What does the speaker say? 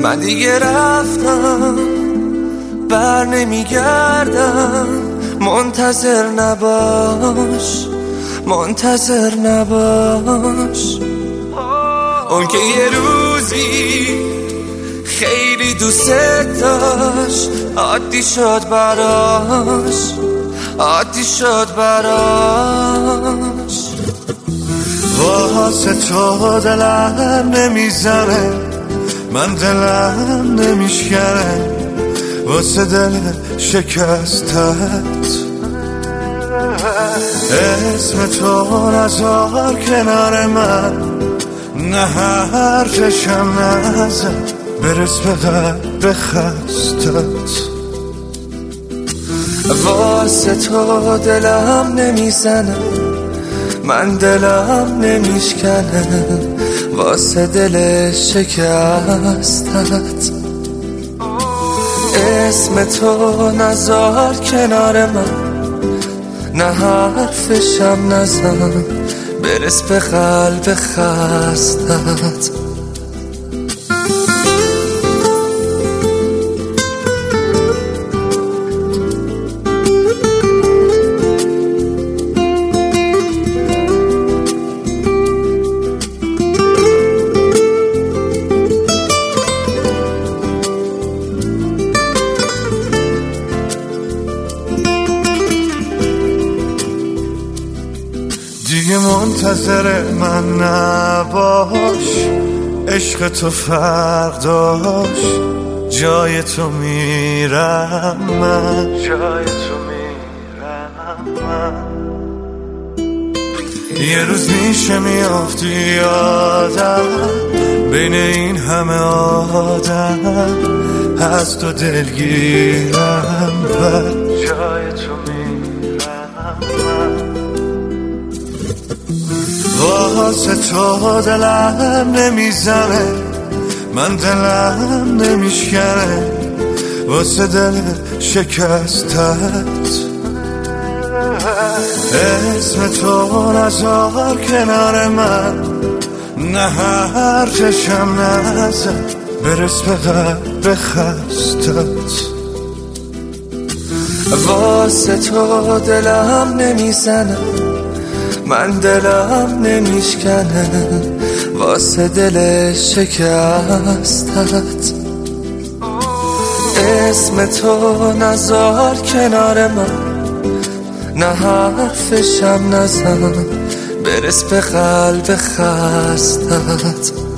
من دیگه رفتم بر نمیگردم، منتظر نباش، منتظر نباش. اون که یه روزی خیلی دوست داشت، عادی شد براش، عادی شد براش. واسه تو دلم نمیزنه، من دلم نمیشکنه واسه دل شکستت. اسم تو نذار کنار من، نه حرفشم نزن برس به قلب خستت. واسه تو دلم نمیزنه، من دلم نمیشکنه واسه دل شکستت. اسم تو نذار کنار من، نه حرفشم نزن برس به قلب خستت. دیگه منتظر من نباش، عشق تو فرق داشت، جای تو میرم من، جای تو میرم من. یه روز میشه میافتی یادم بین این همه آدم، از تو دلگیرم بر جای تو میرم من. واسه تو دلم نمیزنه، من دلم نمیشکنه واسه دل شکستت. اسم تو نذار کنار من، نه حرفشم نزن برس به قلب خستت. واسه تو دلم نمیزنه، من دلم نمیشکنه واسه دل شکستت. اسم تو نذار کنار من، نه حرفشم نزن برس به قلب خستت.